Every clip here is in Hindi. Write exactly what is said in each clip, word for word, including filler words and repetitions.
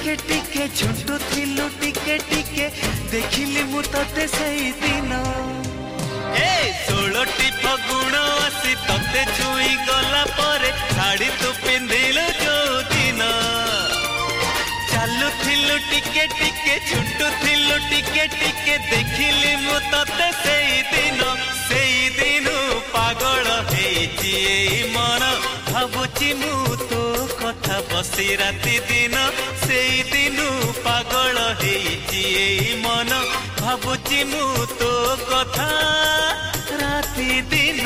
टिके टिके झुंटू थिलु टिके टिके देखिली मु तते सही दिन ए षोलटी फगुण आसी तते छुई गला परे साड़ी तू पिंधिलु जो दिन चालू थिलु टिके टिके झुंटू थिलु टिके टिके देखिली मु तते सही दिन सही दिन पागल हेची मन भाबुची मु तो कथा बसी राति दिन से दिन पागल हेची मन भाबुची मु तो कथा राति दिन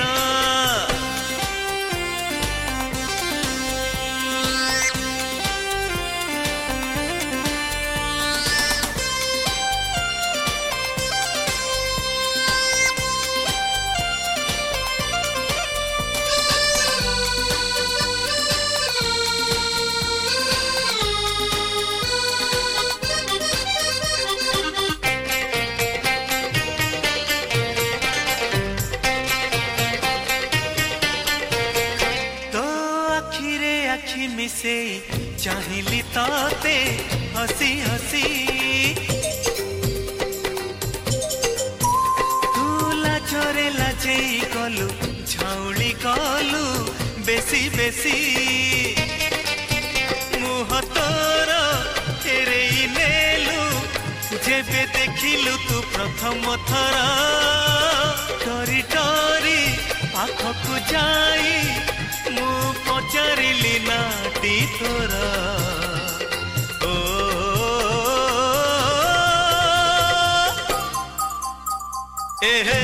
मिसे चाहिली ताते हसी हसी तुला झरे लाजे गलु झाउली गलु बेसी बेसी मुह तोर तेरे नेलु जेबे देखिलु तू प्रथम थर डरी डरी पाखकु जाई मु पचारिली नाटी तोरा ओ एहे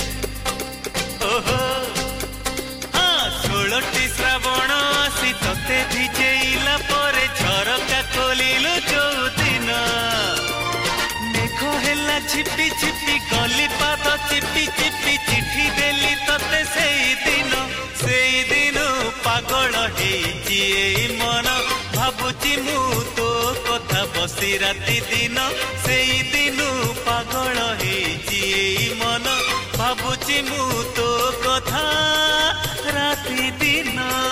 ओहो हाँ षोलटी श्रावण आसी तते भिजेइला परे झरका खोलिलु जो दिन मेघ हेला छिपी छिपी गली पाद चिपी चिपी चिठी देली तते सेई दिन सेई दिन पागल हेची मन भाबुची मु तो कथा बसी राति दिन सेई दिन पागल हेची मन भाबुची मु तो कथा राति दिन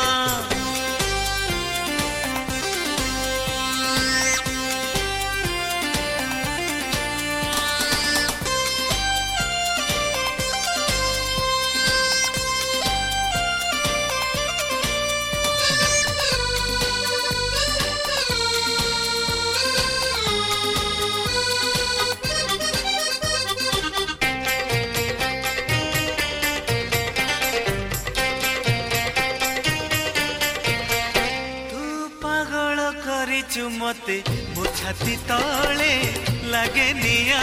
मते मो छाती तले लगे निया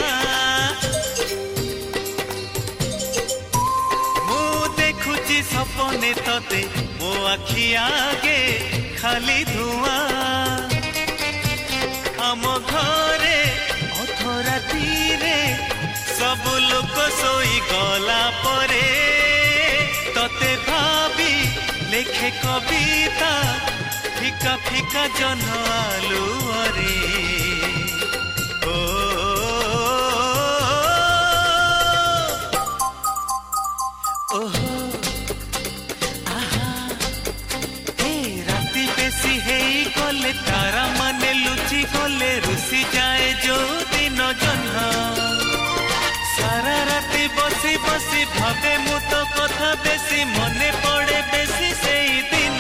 मु देखुची सपने तते मो आखि आगे खाली धुआं आम घरे अधरा तीरे सब लोक सोई गला परे तते भाभी लेखे कविता फिका फिका जन आलू अरे ओ ओहो आहा ए राति बेसी हेई गले तारा माने लुचि गले रुसी जाए जो दिन जन्ह सारा राति बसी बसी भावे मु तो कथा बेसी मने पड़े बेसी सेई दिन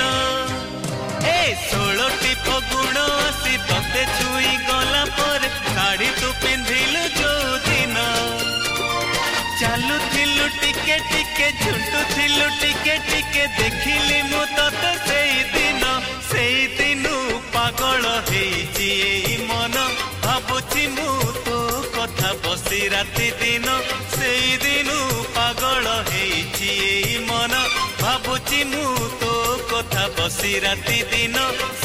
षोलटी फगुण आसी तते छुई गला पर साड़ी तू पिंधिलु जो दिन चालू थिलु टिके टिके झुंटू थिलु टिके टिके देखिली मु तते सेई दिन सेई दिन पागल हेची मन भाबुची मु तो कथा बसी राति दिन सेई दिन पागल हेची मन भाबुची मु तो कथा बसी राति दिन